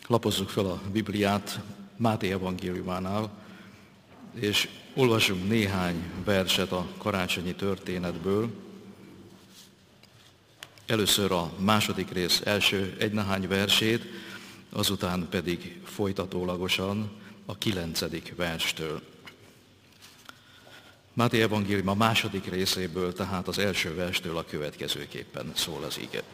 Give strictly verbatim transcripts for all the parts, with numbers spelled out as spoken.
Lapozzuk fel a Bibliát Máté evangéliumánál, és olvasunk néhány verset a karácsonyi történetből. Először a második rész első egy-nehány versét, azután pedig folytatólagosan a kilencedik verstől. Máté evangélium a második részéből, tehát az első verstől a következőképpen szól az ige.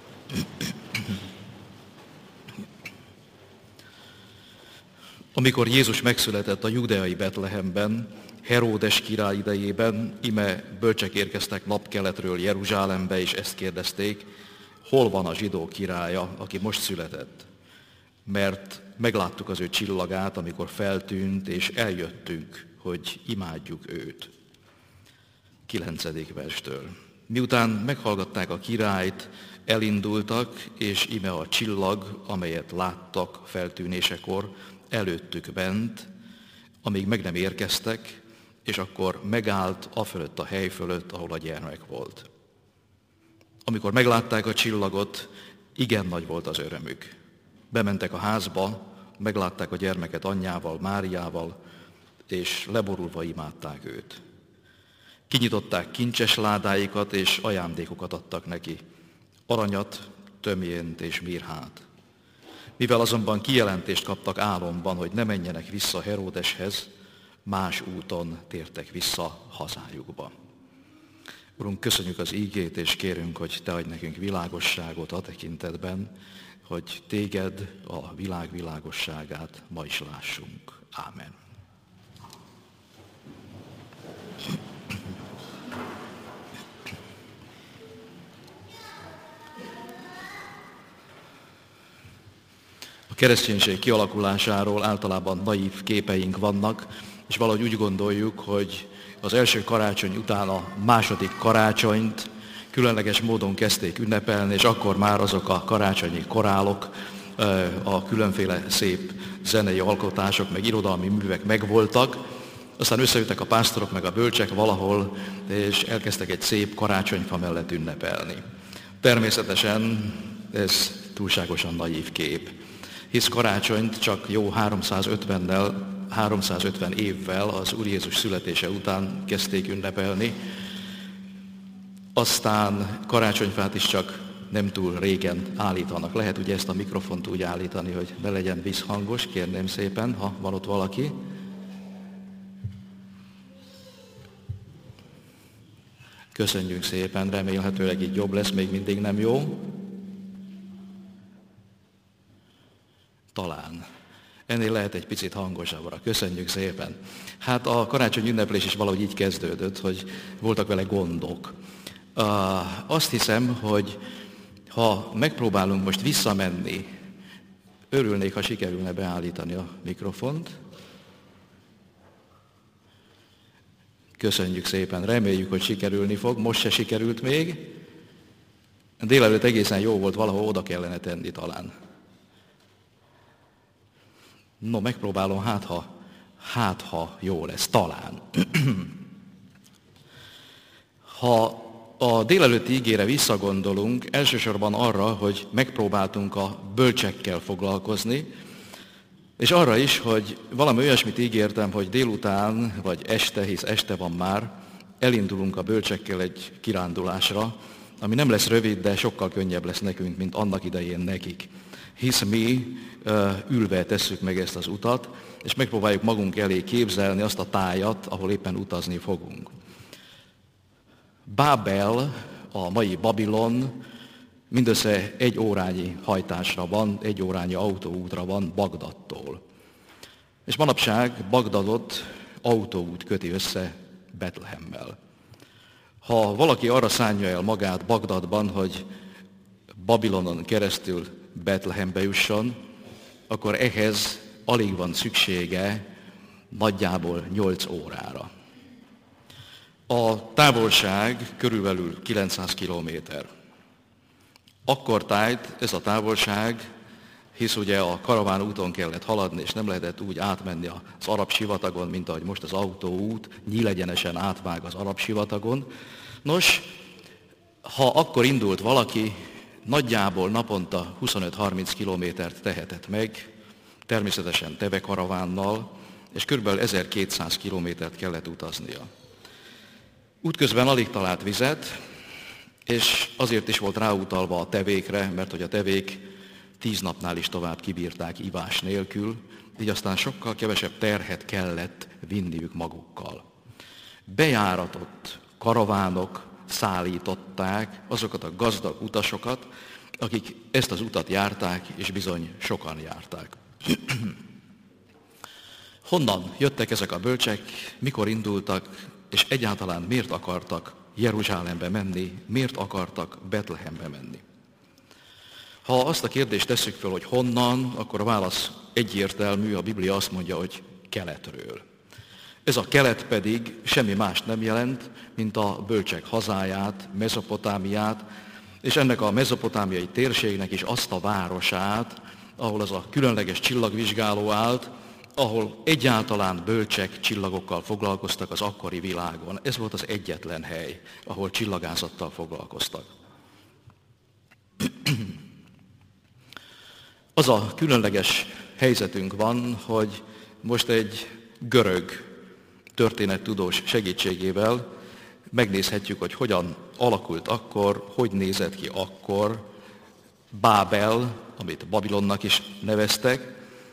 Amikor Jézus megszületett a judeai Betlehemben, Heródes király idejében, ime bölcsek érkeztek napkeletről Jeruzsálembe, és ezt kérdezték, hol van a zsidó királya, aki most született? Mert megláttuk az ő csillagát, amikor feltűnt, és eljöttünk, hogy imádjuk őt. Kilencedik verstől. Miután meghallgatták a királyt, elindultak, és ime a csillag, amelyet láttak feltűnésekor, előttük bent, amíg meg nem érkeztek, és akkor megállt afölött a hely fölött, ahol a gyermek volt. Amikor meglátták a csillagot, igen nagy volt az örömük. Bementek a házba, meglátták a gyermeket anyjával, Máriával, és leborulva imádták őt. Kinyitották kincses ládáikat, és ajándékokat adtak neki, aranyat, tömjént és mirhát. Mivel azonban kijelentést kaptak álomban, hogy ne menjenek vissza Heródeshez, más úton tértek vissza hazájukba. Urunk, köszönjük az ígét, és kérünk, hogy Te adj nekünk világosságot a tekintetben, hogy Téged, a világ világosságát ma is lássunk. Ámen. A kereszténység kialakulásáról általában naív képeink vannak, és valahogy úgy gondoljuk, hogy az első karácsony után a második karácsonyt különleges módon kezdték ünnepelni, és akkor már azok a karácsonyi korálok, a különféle szép zenei alkotások, meg irodalmi művek megvoltak, aztán összejöttek a pásztorok, meg a bölcsek valahol, és elkezdtek egy szép karácsonyfa mellett ünnepelni. Természetesen ez túlságosan naív kép, hisz karácsonyt csak jó háromszázötvennel, háromszázötven évvel az Úr Jézus születése után kezdték ünnepelni, aztán karácsonyfát is csak nem túl régen állítanak. Lehet ugye ezt a mikrofont úgy állítani, hogy ne legyen visszhangos, kérném szépen, ha van ott valaki. Köszönjük szépen, remélhetőleg így jobb lesz, még mindig nem jó. Talán. Ennél lehet egy picit hangosabbra. Köszönjük szépen. Hát a karácsony ünneplés is valahogy így kezdődött, hogy voltak vele gondok. Uh, azt hiszem, hogy ha megpróbálunk most visszamenni, örülnék, ha sikerülne beállítani a mikrofont. Köszönjük szépen, reméljük, hogy sikerülni fog. Most se sikerült még. Délelőtt egészen jó volt, valahol oda kellene tenni talán. No, megpróbálom, hát ha, hát ha jó lesz, talán. Ha a délelőtti ígére visszagondolunk, elsősorban arra, hogy megpróbáltunk a bölcsekkel foglalkozni, és arra is, hogy valami olyasmit ígértem, hogy délután, vagy este, hisz este van már, elindulunk a bölcsekkel egy kirándulásra, ami nem lesz rövid, de sokkal könnyebb lesz nekünk, mint annak idején nekik. Hisz mi uh, ülve tesszük meg ezt az utat, és megpróbáljuk magunk elé képzelni azt a tájat, ahol éppen utazni fogunk. Bábel, a mai Babilon, mindössze egy órányi hajtásra van, egy órányi autóútra van Bagdadtól. És manapság Bagdadot autóút köti össze Betlehemmel. Ha valaki arra szánja el magát Bagdadban, hogy Babilonon keresztül Betlehembe jusson, akkor ehhez alig van szüksége nagyjából nyolc órára. A távolság körülbelül kilencszáz kilométer. Akkor tájt ez a távolság, hisz ugye a karaván úton kellett haladni, és nem lehetett úgy átmenni az arab sivatagon, mint ahogy most az autóút nyílegyenesen átvág az arab sivatagon. Nos, ha akkor indult valaki, nagyjából naponta huszonöt-harminc kilométert tehetett meg, természetesen tevekaravánnal, és kb. ezerkétszáz kilométert kellett utaznia. Útközben alig talált vizet, és azért is volt ráutalva a tevékre, mert hogy a tevék tíz napnál is tovább kibírták ivás nélkül, így aztán sokkal kevesebb terhet kellett vinniük magukkal. Bejáratott karavánok szállították azokat a gazdag utasokat, akik ezt az utat járták, és bizony sokan járták. Honnan jöttek ezek a bölcsek, mikor indultak, és egyáltalán miért akartak Jeruzsálembe menni, miért akartak Betlehembe menni? Ha azt a kérdést tesszük fel, hogy honnan, akkor a válasz egyértelmű, a Biblia azt mondja, hogy keletről. Ez a kelet pedig semmi mást nem jelent, mint a bölcsek hazáját, Mezopotámiát, és ennek a mezopotámiai térségnek is azt a városát, ahol az a különleges csillagvizsgáló állt, ahol egyáltalán bölcsek csillagokkal foglalkoztak az akkori világon. Ez volt az egyetlen hely, ahol csillagászattal foglalkoztak. Az a különleges helyzetünk van, hogy most egy görög történettudós segítségével megnézhetjük, hogy hogyan alakult akkor, hogy nézett ki akkor Bábel, amit Babilonnak is neveztek.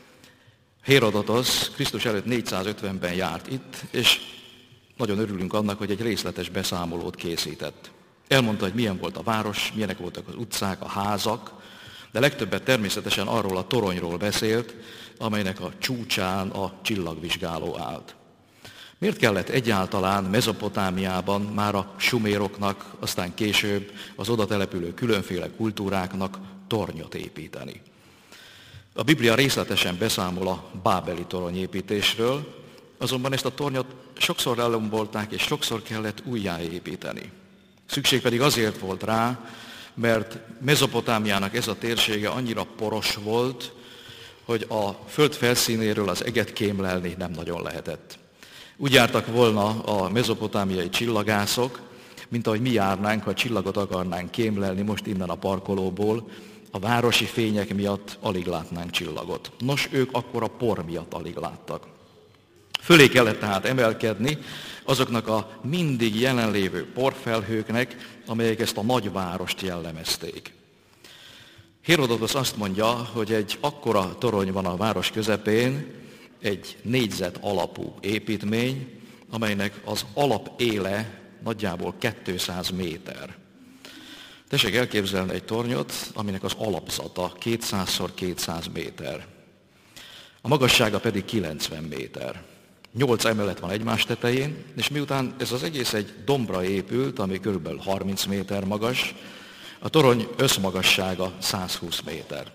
Hérodotosz Krisztus előtt négyszázötvenben járt itt, és nagyon örülünk annak, hogy egy részletes beszámolót készített. Elmondta, hogy milyen volt a város, milyenek voltak az utcák, a házak, de legtöbbet természetesen arról a toronyról beszélt, amelynek a csúcsán a csillagvizsgáló állt. Miért kellett egyáltalán Mezopotámiában már a suméroknak, aztán később az oda települő különféle kultúráknak tornyot építeni? A Biblia részletesen beszámol a bábeli toronyépítésről, azonban ezt a tornyot sokszor ellombolták, és sokszor kellett újjáépíteni. Szükség pedig azért volt rá, mert Mezopotámiának ez a térsége annyira poros volt, hogy a föld felszínéről az eget kémlelni nem nagyon lehetett. Úgy jártak volna a mezopotámiai csillagászok, mint ahogy mi járnánk, ha csillagot akarnánk kémlelni most innen a parkolóból, a városi fények miatt alig látnánk csillagot. Nos, ők akkor a por miatt alig láttak. Fölé kellett tehát emelkedni azoknak a mindig jelenlévő porfelhőknek, amelyek ezt a nagyvárost jellemezték. Hérodotosz azt mondja, hogy egy akkora torony van a város közepén, egy négyzet alapú építmény, amelynek az alapéle nagyjából kétszáz méter. Tessék elképzelni egy tornyot, aminek az alapzata kétszázszor kétszáz méter. A magassága pedig kilencven méter. Nyolc emelet van egymás tetején, és miután ez az egész egy dombra épült, ami kb. harminc méter magas, a torony összmagassága száz húsz méter.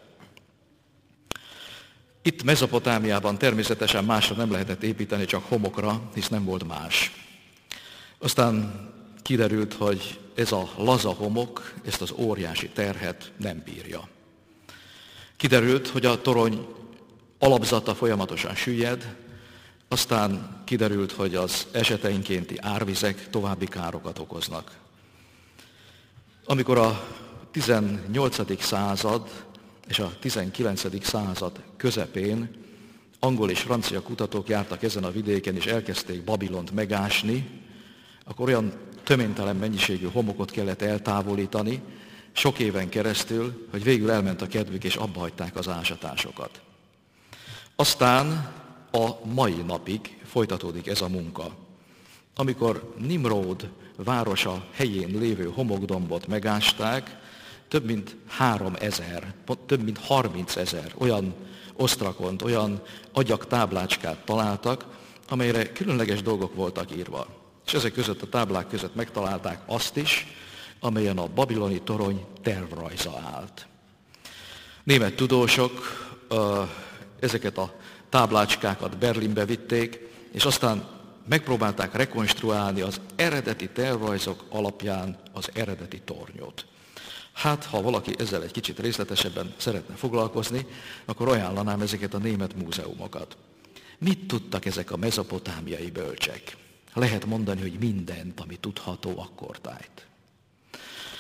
Itt Mezopotámiában természetesen másra nem lehetett építeni, csak homokra, hisz nem volt más. Aztán kiderült, hogy ez a laza homok ezt az óriási terhet nem bírja. Kiderült, hogy a torony alapzata folyamatosan süllyed, aztán kiderült, hogy az eseteinkénti árvizek további károkat okoznak. Amikor a tizennyolcadik század és a tizenkilencedik század közepén angol és francia kutatók jártak ezen a vidéken, és elkezdték Babilont megásni, akkor olyan töménytelen mennyiségű homokot kellett eltávolítani, sok éven keresztül, hogy végül elment a kedvük, és abba hagyták az ásatásokat. Aztán a mai napig folytatódik ez a munka. Amikor Nimród városa helyén lévő homokdombot megásták, több mint három ezer, több mint harminc ezer olyan osztrakont, olyan agyagtáblácskát találtak, amelyre különleges dolgok voltak írva. És ezek között a táblák között megtalálták azt is, amelyen a babiloni torony tervrajza állt. Német tudósok ezeket a táblácskákat Berlinbe vitték, és aztán megpróbálták rekonstruálni az eredeti tervrajzok alapján az eredeti tornyot. Hát, ha valaki ezzel egy kicsit részletesebben szeretne foglalkozni, akkor ajánlanám ezeket a német múzeumokat. Mit tudtak ezek a mezopotámiai bölcsek? Lehet mondani, hogy mindent, ami tudható akkortájt.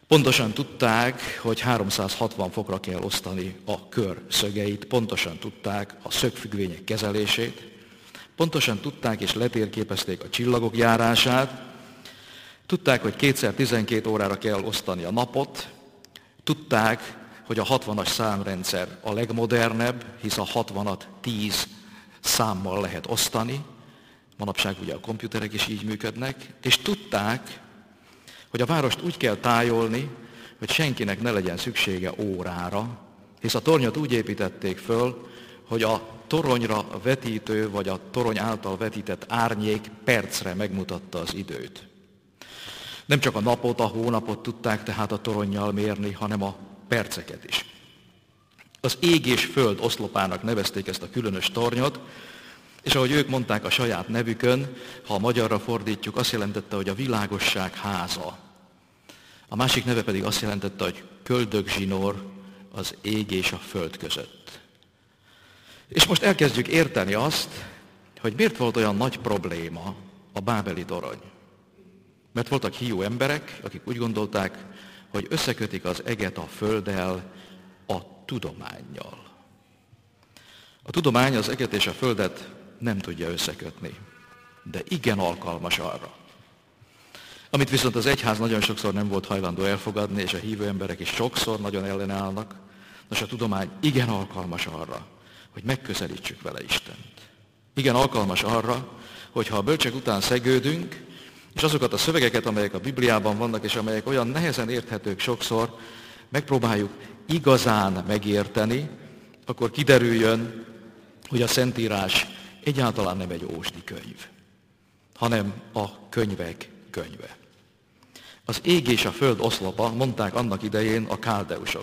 Pontosan tudták, hogy háromszázhatvan fokra kell osztani a kör szögeit, pontosan tudták a szögfüggvények kezelését, pontosan tudták és letérképezték a csillagok járását, tudták, hogy kétszer tizenkét órára kell osztani a napot, tudták, hogy a hatvanas számrendszer a legmodernebb, hisz a hatvanat tíz számmal lehet osztani, manapság ugye a komputerek is így működnek, és tudták, hogy a várost úgy kell tájolni, hogy senkinek ne legyen szüksége órára, hisz a tornyot úgy építették föl, hogy a toronyra vetítő, vagy a torony által vetített árnyék percre megmutatta az időt. Nem csak a napot, a hónapot tudták tehát a toronnyal mérni, hanem a perceket is. Az ég és föld oszlopának nevezték ezt a különös tornyot, és ahogy ők mondták a saját nevükön, ha a magyarra fordítjuk, azt jelentette, hogy a világosság háza. A másik neve pedig azt jelentette, hogy köldögzsinór az ég és a föld között. És most elkezdjük érteni azt, hogy miért volt olyan nagy probléma a bábeli torony. Mert voltak hiú emberek, akik úgy gondolták, hogy összekötik az eget a földdel, a tudománnyal. A tudomány az eget és a földet nem tudja összekötni, de igen alkalmas arra. Amit viszont az egyház nagyon sokszor nem volt hajlandó elfogadni, és a hívő emberek is sokszor nagyon ellenállnak, nos a tudomány igen alkalmas arra, hogy megközelítsük vele Istent. Igen alkalmas arra, hogy ha a bölcsek után szegődünk, és azokat a szövegeket, amelyek a Bibliában vannak, és amelyek olyan nehezen érthetők sokszor, megpróbáljuk igazán megérteni, akkor kiderüljön, hogy a Szentírás egyáltalán nem egy ósdi könyv, hanem a könyvek könyve. Az ég és a föld oszlopa, mondták annak idején a káldeusok.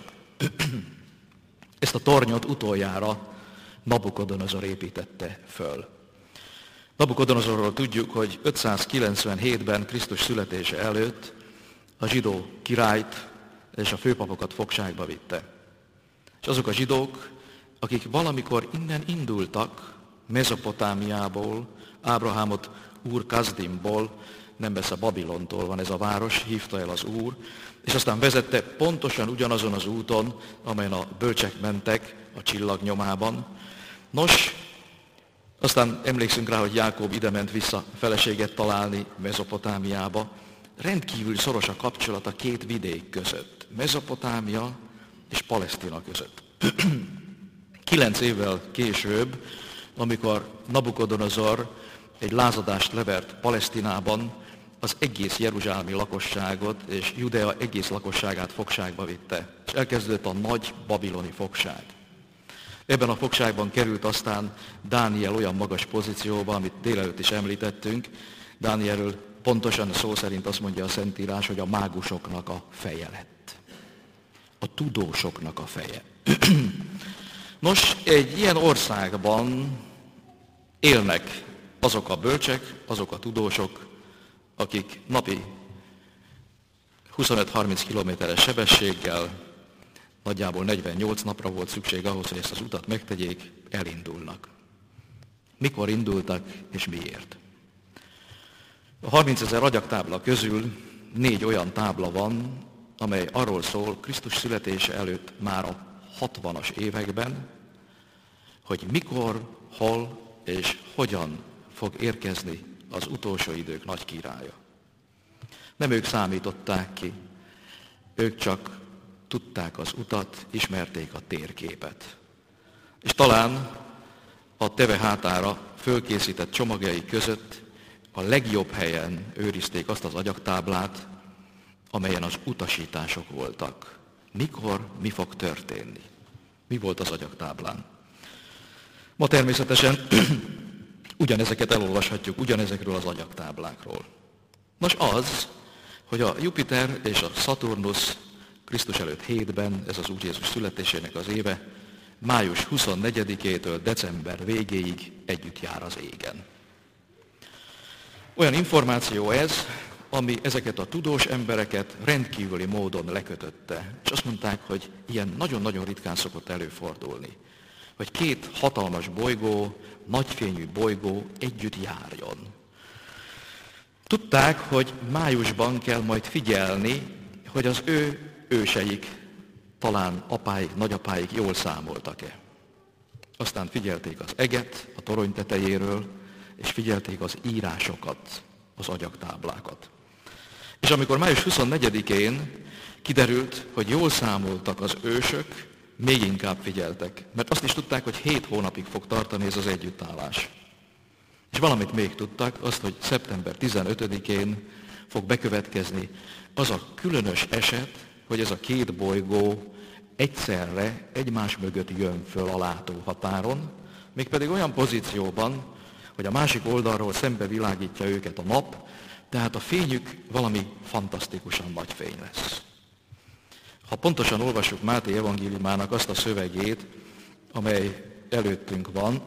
Ezt a tornyot utoljára Nabukodonozor építette föl. Nabukodonozorról tudjuk, hogy ötszázkilencvenhétben Krisztus születése előtt a zsidó királyt és a főpapokat fogságba vitte. És azok a zsidók, akik valamikor innen indultak, Mezopotámiából, Ábrahámot Úr Kazdimból, nem messze Babilontól van ez a város, hívta el az Úr, és aztán vezette pontosan ugyanazon az úton, amelyen a bölcsek mentek a csillag nyomában. Nos, aztán emlékszünk rá, hogy Jákob ide ment vissza feleséget találni Mezopotámiába. Rendkívül szoros a kapcsolat a két vidék között, Mezopotámia és Palesztina között. Kilenc évvel később, amikor Nabukodonozor egy lázadást levert Palesztinában, az egész jeruzsálemi lakosságot és Judea egész lakosságát fogságba vitte. És elkezdődött a nagy babiloni fogság. Ebben a fogságban került aztán Dániel olyan magas pozícióba, amit délelőtt is említettünk. Dánielről pontosan szó szerint azt mondja a Szentírás, hogy a mágusoknak a feje lett. A tudósoknak a feje. Nos, egy ilyen országban élnek azok a bölcsek, azok a tudósok, akik napi huszonöt-harminc kilométeres sebességgel, nagyjából negyvennyolc napra volt szükség ahhoz, hogy ezt az utat megtegyék, elindulnak. Mikor indultak és miért? A harmincezer agyagtábla közül négy olyan tábla van, amely arról szól Krisztus születése előtt már a hatvanas években, hogy mikor, hol és hogyan fog érkezni az utolsó idők nagy királya. Nem ők számították ki, ők csak tudták az utat, ismerték a térképet. És talán a teve hátára fölkészített csomagjai között a legjobb helyen őrizték azt az agyagtáblát, amelyen az utasítások voltak. Mikor, mi fog történni? Mi volt az agyagtáblán? Ma természetesen ugyanezeket elolvashatjuk, ugyanezekről az agyagtáblákról. Nos az, hogy a Jupiter és a Szaturnusz Krisztus előtt hétben, ez az Úr Jézus születésének az éve, május huszonnegyedikétől december végéig együtt jár az égen. Olyan információ ez, ami ezeket a tudós embereket rendkívüli módon lekötötte. És azt mondták, hogy ilyen nagyon-nagyon ritkán szokott előfordulni, hogy két hatalmas bolygó, nagyfényű bolygó együtt járjon. Tudták, hogy májusban kell majd figyelni, hogy az ő őseik, talán apáik, nagyapáik jól számoltak-e. Aztán figyelték az eget a torony tetejéről, és figyelték az írásokat, az agyagtáblákat. És amikor május huszonnegyedikén kiderült, hogy jól számoltak az ősök, még inkább figyeltek, mert azt is tudták, hogy hét hónapig fog tartani ez az együttállás. És valamit még tudtak, azt, hogy szeptember tizenötödikén fog bekövetkezni az a különös eset, hogy ez a két bolygó egyszerre egymás mögött jön föl a látóhatáron, mégpedig olyan pozícióban, hogy a másik oldalról szembe világítja őket a nap, tehát a fényük valami fantasztikusan nagy fény lesz. Ha pontosan olvassuk Máté evangéliumának azt a szövegét, amely előttünk van,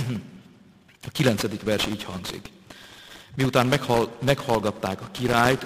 a kilencedik vers így hangzik. Miután meghal, meghallgatták a királyt,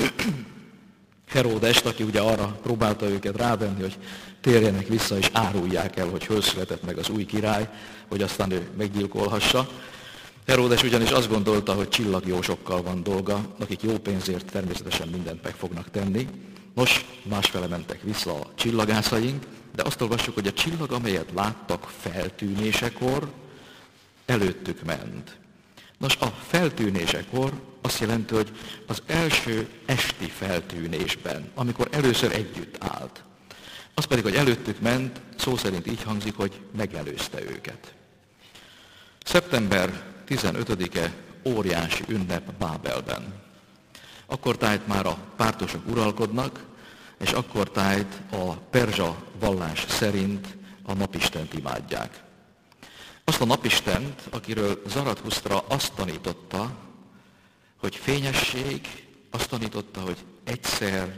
Heródest, aki ugye arra próbálta őket rávenni, hogy térjenek vissza és árulják el, hogy hol született meg az új király, hogy aztán ő meggyilkolhassa. Heródes ugyanis azt gondolta, hogy csillagjósokkal van dolga, akik jó pénzért természetesen mindent meg fognak tenni. Nos, másfele mentek vissza a csillagászaink, de azt olvassuk, hogy a csillag, amelyet láttak feltűnésekor, előttük ment. Nos, a feltűnésekor azt jelenti, hogy az első esti feltűnésben, amikor először együtt állt. Az pedig, hogy előttük ment, szó szerint így hangzik, hogy megelőzte őket. szeptember tizenötödike óriási ünnep Bábelben. Akkortájt már a pártosok uralkodnak, és akkortájt a perzsa vallás szerint a napistent imádják. Azt a napistent, akiről Zarathustra azt tanította, hogy fényesség, azt tanította, hogy egyszer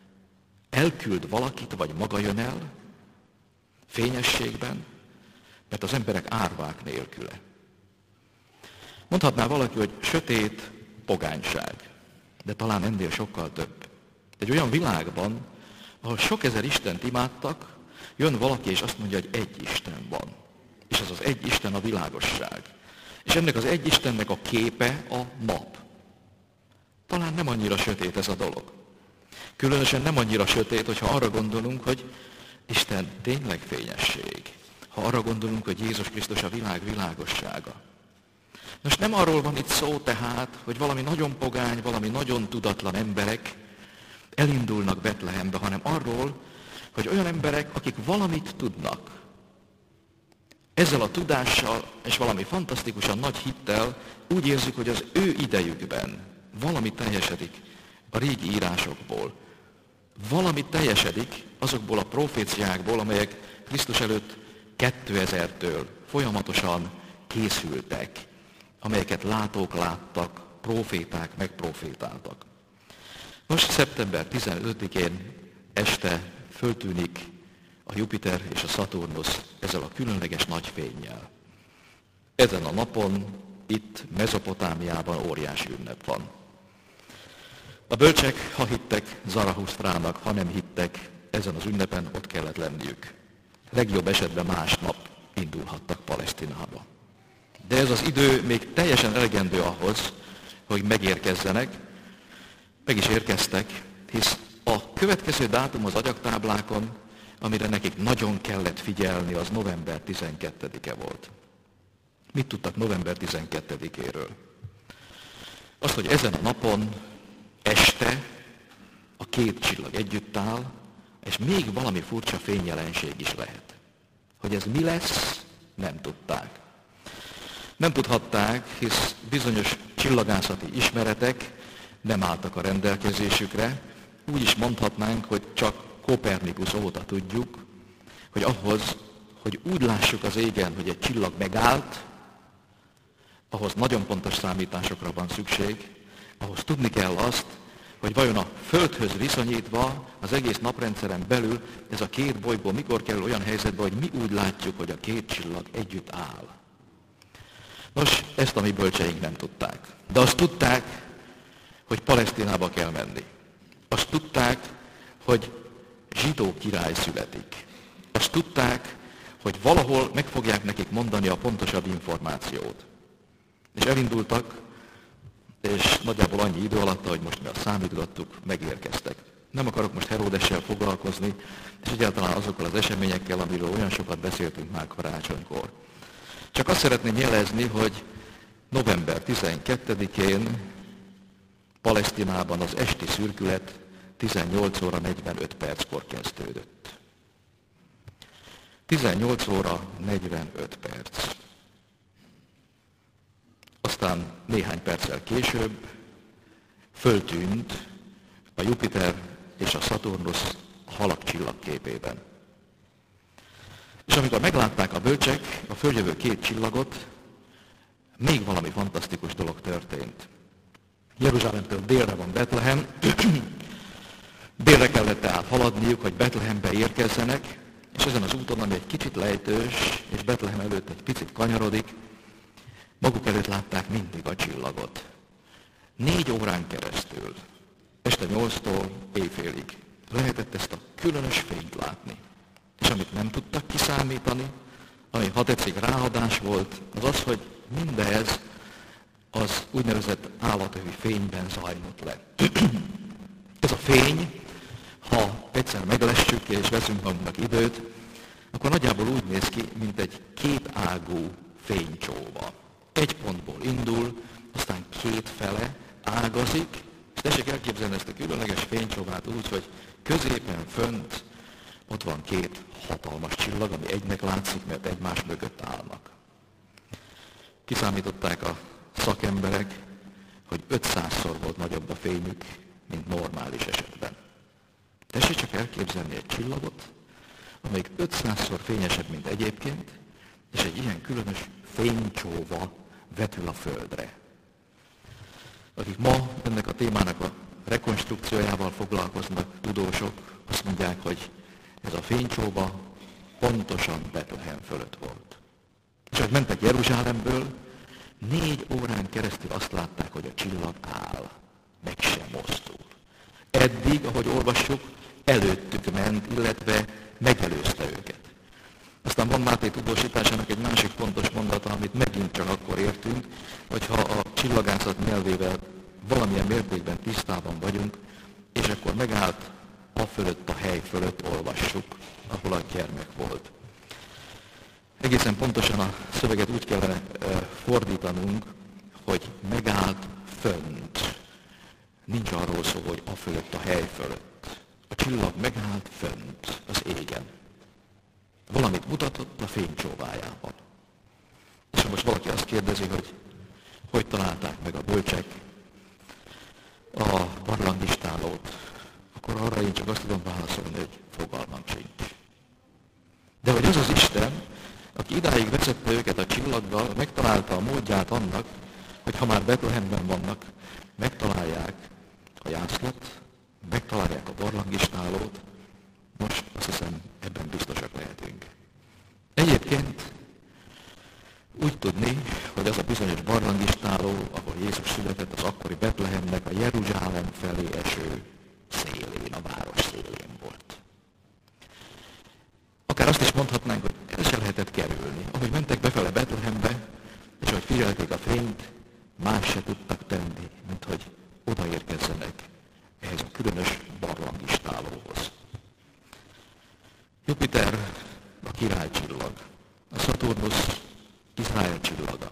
elküld valakit, vagy maga jön el fényességben, mert az emberek árvák nélküle. Mondhatná valaki, hogy sötét pogányság, de talán ennél sokkal több. Egy olyan világban, ahol sok ezer Istent imádtak, jön valaki és azt mondja, hogy egy Isten van. És az az egy Isten a világosság. És ennek az egy Istennek a képe a nap. Talán nem annyira sötét ez a dolog. Különösen nem annyira sötét, hogyha arra gondolunk, hogy Isten tényleg fényesség. Ha arra gondolunk, hogy Jézus Krisztus a világ világossága. Most nem arról van itt szó tehát, hogy valami nagyon pogány, valami nagyon tudatlan emberek elindulnak Betlehembe, hanem arról, hogy olyan emberek, akik valamit tudnak, ezzel a tudással és valami fantasztikusan nagy hittel úgy érzik, hogy az ő idejükben valami teljesedik a régi írásokból. Valami teljesedik azokból a proféciákból, amelyek Krisztus előtt kétezertől folyamatosan készültek, amelyeket látók láttak, proféták megprofétáltak. Most szeptember tizenötödikén este föltűnik a Jupiter és a Szaturnusz ezzel a különleges nagy fénnyel. Ezen a napon itt Mezopotámiában óriási ünnep van. A bölcsek, ha hittek Zarahusztrának, ha nem hittek, ezen az ünnepen ott kellett lenniük. Legjobb esetben másnap indulhattak Palesztinába. De ez az idő még teljesen elegendő ahhoz, hogy megérkezzenek, meg is érkeztek, hisz a következő dátum az agyagtáblákon, amire nekik nagyon kellett figyelni, az november tizenkettedike volt. Mit tudtak november tizenkettedikéről? Azt, hogy ezen a napon este a két csillag együtt áll, és még valami furcsa fényjelenség is lehet. Hogy ez mi lesz, nem tudták. Nem tudhatták, hisz bizonyos csillagászati ismeretek nem álltak a rendelkezésükre. Úgy is mondhatnánk, hogy csak Kopernikusz óta tudjuk, hogy ahhoz, hogy úgy lássuk az égen, hogy egy csillag megállt, ahhoz nagyon pontos számításokra van szükség, ahhoz tudni kell azt, hogy vajon a Földhöz viszonyítva az egész naprendszeren belül ez a két bolygó mikor kerül olyan helyzetbe, hogy mi úgy látjuk, hogy a két csillag együtt áll. Nos, ezt a mi bölcseink nem tudták. De azt tudták, hogy Palesztinába kell menni. Azt tudták, hogy zsidó király születik. Azt tudták, hogy valahol meg fogják nekik mondani a pontosabb információt. És elindultak, és nagyjából annyi idő alatt, ahogy most mi azt számítgattuk, megérkeztek. Nem akarok most Heródessel foglalkozni, és egyáltalán azokkal az eseményekkel, amiről olyan sokat beszéltünk már karácsonykor. Csak azt szeretném jelezni, hogy november tizenkettedikén Palesztinában az esti szürkület tizennyolc óra negyvenöt perckor kezdődött. tizennyolc óra negyvenöt perc. Aztán néhány perccel később föltűnt a Jupiter és a Szaturnusz a halak csillagképében. És amikor meglátták a bölcsek a följövő két csillagot, még valami fantasztikus dolog történt. Jeruzsálemtől délre van Betlehem, délre kellett tehát haladniuk, hogy Betlehembe érkezzenek, és ezen az úton, ami egy kicsit lejtős, és Betlehem előtt egy picit kanyarodik, maguk előtt látták mindig a csillagot. Négy órán keresztül, este nyolctól éjfélig lehetett ezt a különös fényt látni. És amit nem tudtak kiszámítani, ami ha tetszik ráadás volt, az az, hogy mindez az úgynevezett állatövi fényben zajlott le. Ez a fény, ha egyszer meglessük és veszünk magunknak időt, akkor nagyjából úgy néz ki, mint egy kétágú fénycsóva. Egy pontból indul, aztán két fele ágazik, és tessék elképzelni ezt a különleges fénycsóvát úgy, hogy középen fönt ott van két hatalmas csillag, ami egynek látszik, mert egymás mögött állnak. Kiszámították a szakemberek, hogy ötszázszor volt nagyobb a fényük, mint normális esetben. Tessék csak elképzelni egy csillagot, amelyik ötszázszor fényesebb, mint egyébként, és egy ilyen különös fénycsóva vetül a Földre. Akik ma ennek a témának a rekonstrukciójával foglalkoznak, tudósok, azt mondják, hogy ez a fénycsóva pontosan Betlehem fölött volt. És ahogy mentek Jeruzsálemből, négy órán keresztül azt látták, hogy a csillag áll, meg sem mozdul. Eddig, ahogy olvassuk, előttük ment, illetve megelőzte őket. Aztán van Máté tudósításának egy másik fontos mondata, amit megint csak akkor értünk, hogyha a csillagászat nyelvével valamilyen mértékben tisztában vagyunk, és akkor megállt a fölött, a hely fölött olvassuk, ahol a gyermek volt. Egészen pontosan a szöveget úgy kellene fordítanunk, hogy megállt fönt. Nincs arról szó, hogy a fölött, a hely fölött. A csillag megállt fönt, az égen. Valamit mutatott a fénycsóvájában. És ha most valaki azt kérdezi, hogy hogy találták meg a bölcsek a barlangistálót, akkor arra én csak azt tudom válaszolni, hogy fogalmam sincs. De hogy az az Isten, aki idáig vezette őket a csillaggal, megtalálta a módját annak, hogy ha már Betlehemben vannak, megtalálják a jászlat, megtalálják a barlangistálót, most azt hiszem, ebben biztosak lehetünk. Egyébként úgy tudni, hogy az a bizonyos barlangistáló, ahol Jézus született, az akkori Betlehemnek a Jeruzsálem felé eső szélén, a város szélén volt. Akár azt is mondhatnánk, hogy el se lehetett kerülni. Ahogy mentek befele Betlehembe, és ahogy figyelték a fényt, más se tudtak tenni, mint hogy odaérkezzenek ehhez a különös barlangistálóhoz. Jupiter a királycsillag, a Szaturnusz Izrael csillaga.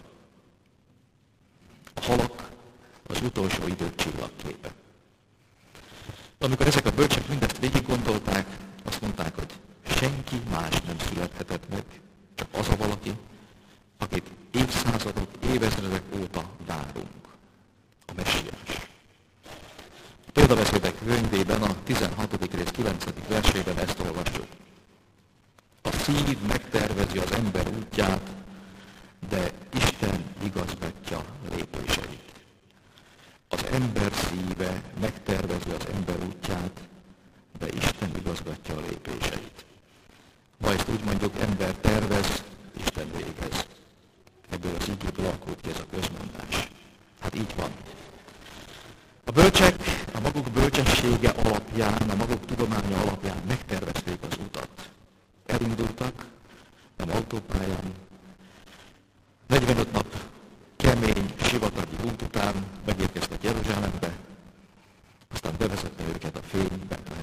A halak az utolsó idők csillagképe. Amikor ezek a bölcsek mindezt végig gondolták, azt mondták, hogy senki más nem születhetett meg, csak az a valaki, akit évszázadok, évezredek óta várunk. A Messiás. A Példabeszédek könyvében a tizenhatodik rész kilencedik versében ezt olvassuk. A szív megtervezi az ember útját, de Isten igazgatja lépéseit. Az ember szíve megtervezi az ember útját, de Isten igazgatja a lépéseit. Ma ezt úgy mondjuk, ember tervez, Isten végez. Ebből az ígéből alakult ki ez a közmondás. Hát így van. A bölcsek a maguk bölcsessége alapján, a maguk tudománya alapján megtervezték az utat. Elindultak, nem autópályán, negyvenöt nap kemény, sivatagi út után megérkeztek Jeruzsálembe, aztán bevezette őket a fény Betlehembe.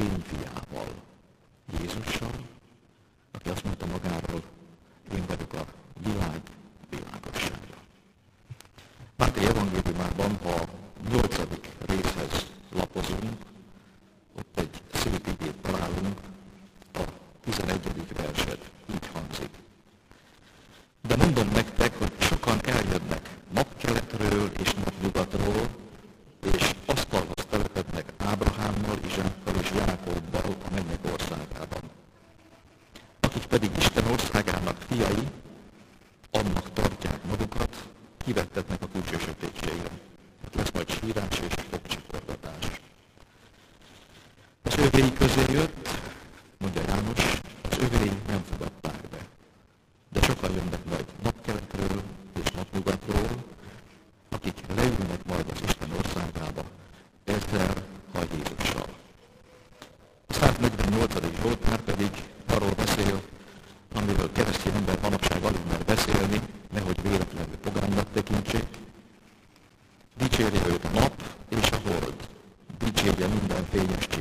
fényfiával, Jézussal, aki azt mondta magáról, én vagyok a világ világossága. Máté evangéliumában, ha a nyolcadik részhez lapozunk, ott egy szép igét találunk, a tizenegyedik verset így hangzik. De mondom nektek, hogy sokan eljönnek napkeletről és napnyugatról, és asztalhoz telepednek Ábrahámmal, Izsákkal és Jákobbal a mennyek országában. Akik pedig Isten országának fiai, annak tartják magukat, kivettetnek a külső sötétségre. Hát lesz majd sírás és fogcsikorgatás. Az övéi közé jött, mondja János, az övéi nem fogadták be. De sokan jönnek majd napkeletről és napnyugatról, akik leülnek majd az Isten országába, ezzel a Jézussal. A száznegyvennyolcadik Zsoltár pedig arról beszél, amiről keresztény ember manapság alig mer beszélni, nehogy véletlenül pogánynak tekintsék. Dicsérje őt a nap és a hold, dicsérje minden fényes